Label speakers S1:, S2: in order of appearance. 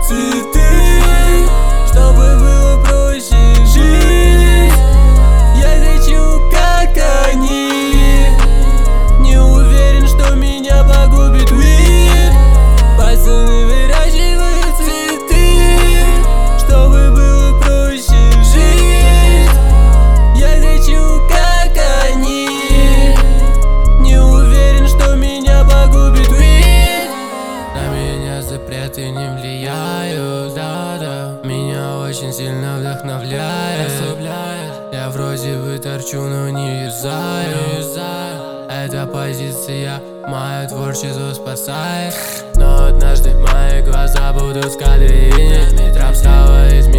S1: цветы, чтобы было проще жить. Я хочу, как они. Не уверен, что меня погубит мир. Пацаны выращивают цветы, чтобы было проще жить. Я хочу, как они. Не уверен, что меня погубит мир.
S2: На меня запреты не влияют, да-да. Меня очень сильно вдохновляет. Я вроде бы торчу, но не юзаю. Эта позиция мое творчество спасает. Но однажды мои глаза будут в кадре. Трап стала изменять.